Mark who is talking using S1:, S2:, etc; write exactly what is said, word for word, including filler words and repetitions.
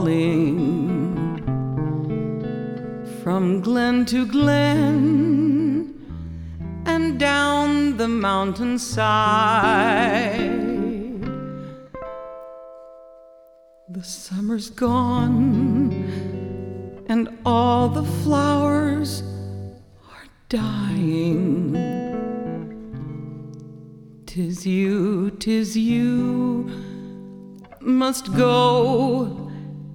S1: calling from glen to glen and down the mountainside. The summer's gone and all the flowers are dying. 'Tis you, 'tis you must go